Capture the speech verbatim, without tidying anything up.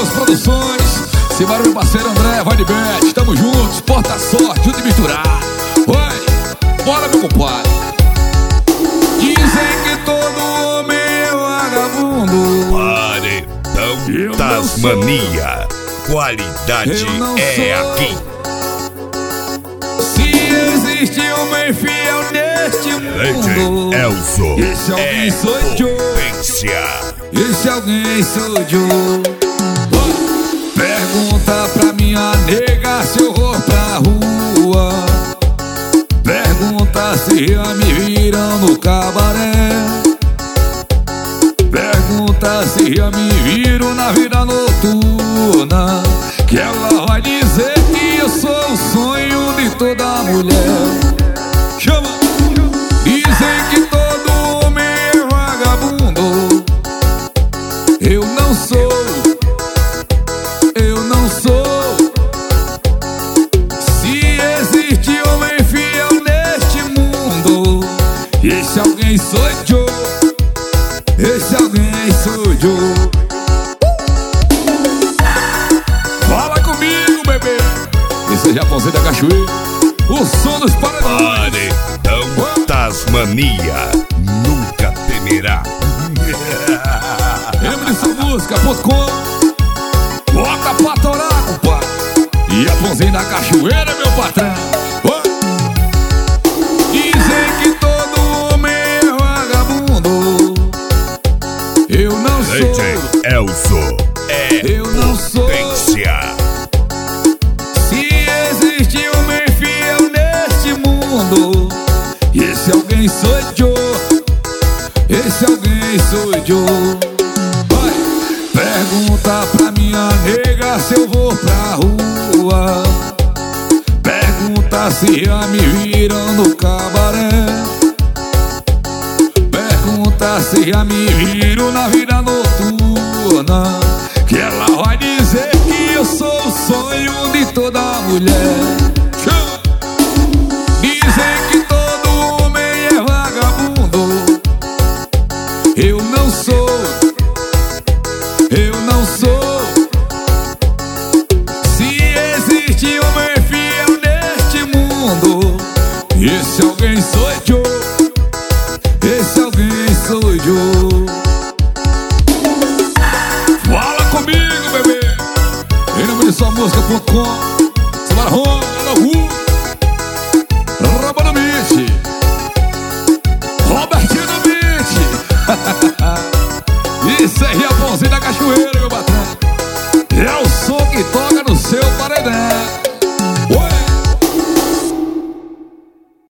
Deus Produções. Simbora, meu parceiro André, vai de bet. Tamo juntos, porta sorte, junto e misturar. Vai, bora, meu compadre. Dizem que todo homem é vagabundo. Paredão Tasmania. Qualidade é sou. aqui. Se existe homem fiel neste mundo, Elzo, esse alguém é sou eu. potência. Esse alguém sou eu. Pergunta pra minha nega se eu vou pra rua. Pergunta se já me viram no cabaré. Pergunta se já me viram na vida noturna, que ela vai dizer que eu sou o sonho de toda mulher. Chama! Dizem que todo homem é vagabundo. Eu não sou, eu não sou. Se existe homem fiel neste mundo, esse alguém sou eu. Esse alguém sou eu. Fala comigo, bebê. Esse é Japãozinho da Cachoeira, o som dos paredões. Paredão Tasmania. Nunca temerá. Emerson Música ponto com. Bota pra torar, compadre. E Japãozinho da Cachoeira, meu patrão. Dizem que todo homem é vagabundo. Eu não sou. D J Elzo é Eu não sou. potência. Se existe homem fiel neste mundo, esse alguém sou eu. Esse alguém sou eu. Vai. Pergunta pra minha nega se eu vou pra rua. Pergunta se já me viram no cabaré. Pergunta se já me viram na vida noturna, que ela vai dizer que eu sou o sonho de toda mulher. Dizem que todo homem é vagabundo. Eu não sou, eu não sou. Se existe homem fiel neste mundo, esse alguém sou eu. Esse alguém sou eu. Fala comigo, bebê. Em nome de sua música ponto com. Semana Ronda, Lahu, Roba no Beat, Robertinho no Beat. Isso é Japãozinho da Cachoeira, meu patrão. É o